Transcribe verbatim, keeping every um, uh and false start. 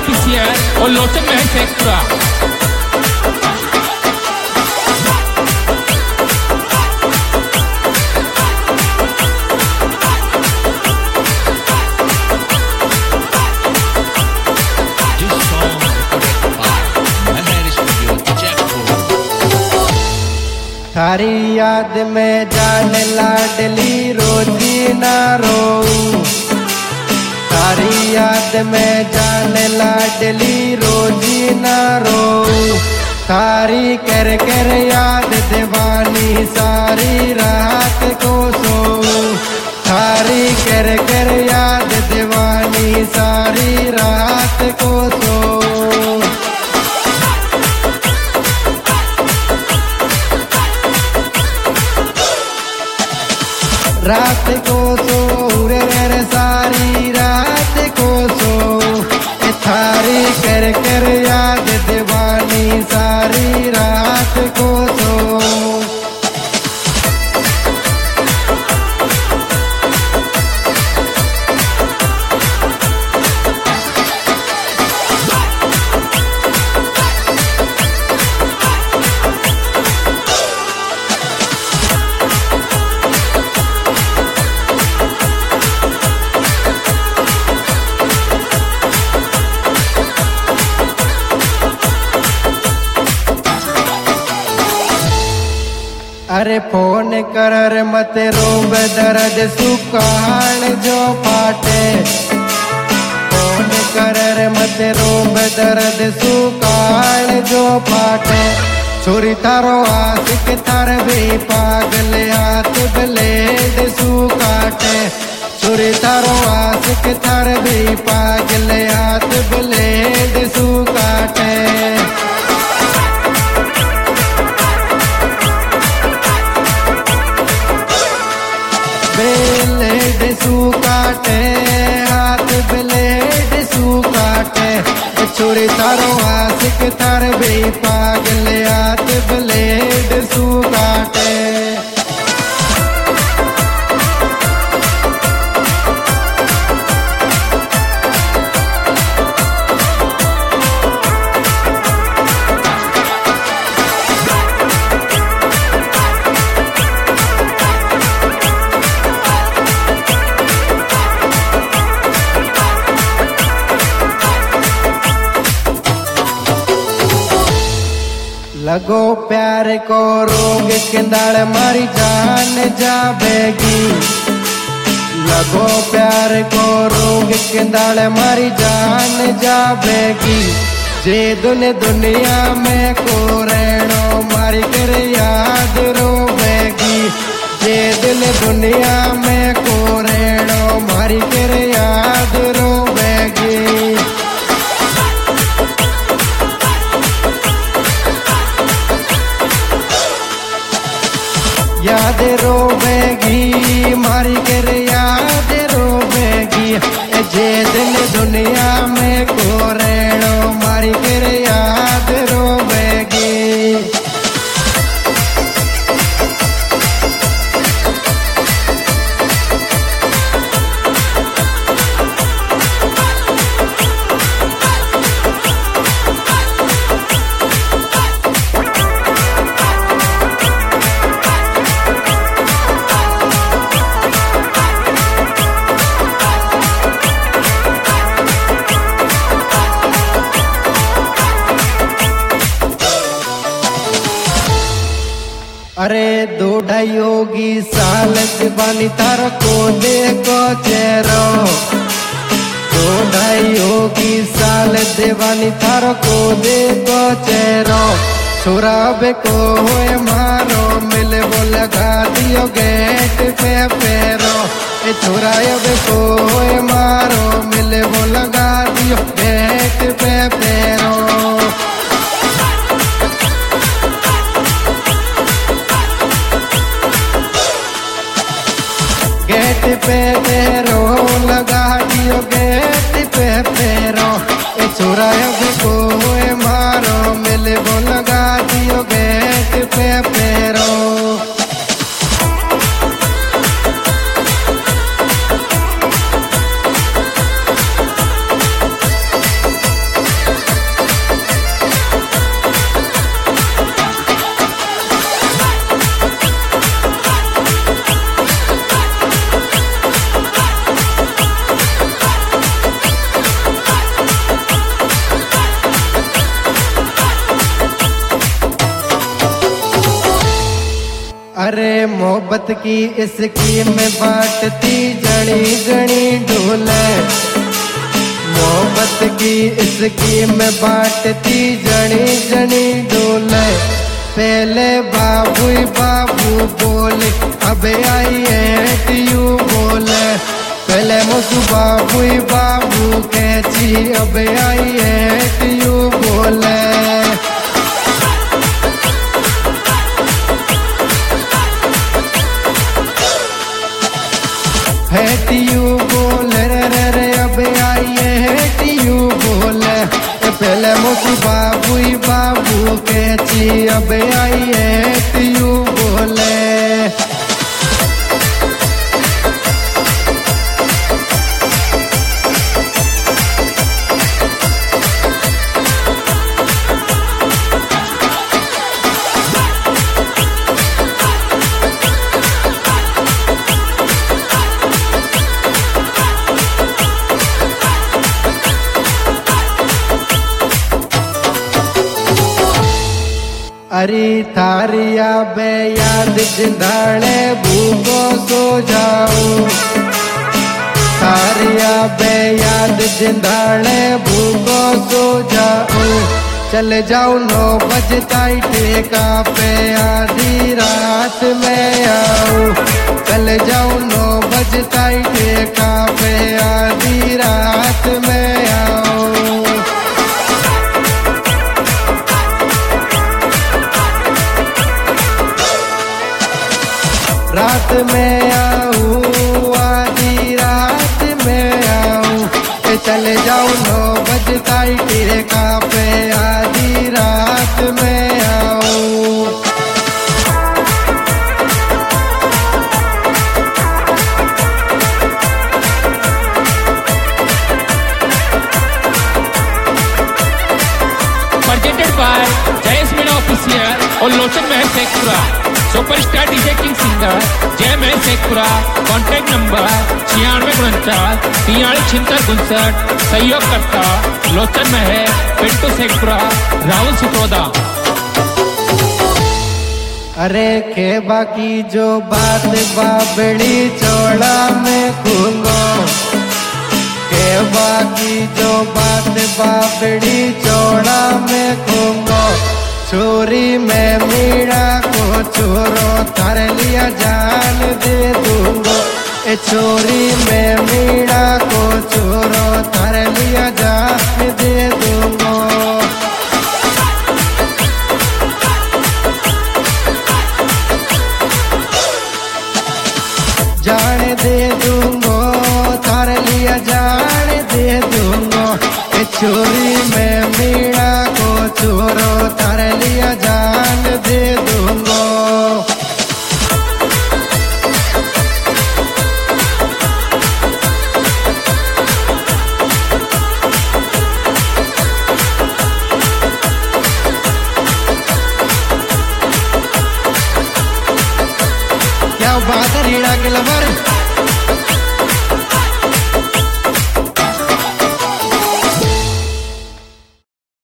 oficial o lo se me efectúa. थारी याद में जान लाडली रोजी ना रोऊं, थारी याद में जान लाडली रोजी ना रोऊं, थारी कर कर याद दीवानी सारी रात को सोऊं, थारी कर कर याद दीवानी सारी रात को सोऊं। रात को सो रे रे सारी रात को सो, थारी कर कर याद दीवानी सारी रात को सो। अरे फोन कर मत रोब दर्द सुकान जो फाटे, फोन कर मत रोब दर्द सुकान जो फाटे, छोरी थारो आशिक थार भी पागल हाथ ब्लेड सुकाटे, छोरी थारो आशिक थार भी पागल हाथ ब्लेड सुकाटे। ब्लेड सुकाटे हाथ ब्लेड सुकाटे, छोरी थारो आशिक थार भी पागल हाथ ब्लेड सुकाटे। लगो प्यार को रोग किंदाड़ मारी जान जावेगी, लगो प्यार को रोग किंदाड़ मारी जान जावेगी, जे दुन दुनिया में को रहनो मारी कर याद रोवेगी, जे दिल दुनिया में को रहनो मारी कर याद रोवेगी। याद रोवेगी मारी कर याद रोवेगी, जे दिल दुनिया में को रहनो मारी कर याद रोवेगी। अरे दो ढाई होगी साल जबानी तार को देखो चेहरो, दो ढाई होगी साल दीवानी थार को देखो चेहरो, छोरा बेको होए मारो मिले वो लगा दियो गेट पे पैरो, ए छोरा बेको होए मारो मिले वो लगा दियो गेट पे पैरो। गेट पे पैरो लगा दियो गेट पे पैरो, ए छोरा को मारो मिले वो लगा दियो गेट पे पैरो। अरे मोहब्बत की स्कीम में बांटती जड़ी जड़ी ढोले, मोहब्बत की स्कीम में बांटती जड़ी जड़ी ढोले। पहले बाबू बाबू बोले अब आई है यू बोले, पहले मुझू बाबू बाबू कहती अब आई है यू बोले। हेटियू बोले रे रे रे अब आई है हेटियू बोले, पहले मुझू बाबू बाबू कहती अब आई है हेटियू बोले। अरे थारिया बे याद जिंदाने भूखो सो जाऊं, थारिया बे याद जिंदाने भूखो सो जाऊं। चले जाऊं नौ बजे ताई ठेका पे आधी रात में आऊं, चले जाऊं नौ बजे ताई ठेका पे आधी रात में आऊं। रात में आऊं आधी रात में आऊं, चले जाऊं नौ बजे ताई ठेका पे आधी रात में आऊं। Presented by Jayesh Meena Official और Lochan Mahal Sheikhpura. Superstar DJ king singer Jai Mahal Sheikhpura. Contact number छियानवे उनचास तियालीस छिहत्तर उनसठ। सहयोगकर्ता लोचन महल, पिंटू शेखपुरा, राहुल सिसोदा। अरे के बाकी जो बात बाबड़ी चौड़ा में खूंगो, के बाकी जो बात बाबड़ी चौड़ा में खूंगो। चोरी में मीरा को चोरो थारे लिया जान दे दूंगो, ए चोरी में मीरा को चोरो थारे लिया जान दे दूंगो। जान दे दूंगो थारे लिया जान दे दूंगो, ए चोरी में मीरा को चोरो थारे लिया जान दे दूंगो। क्या बात है रीड़ा के लवर।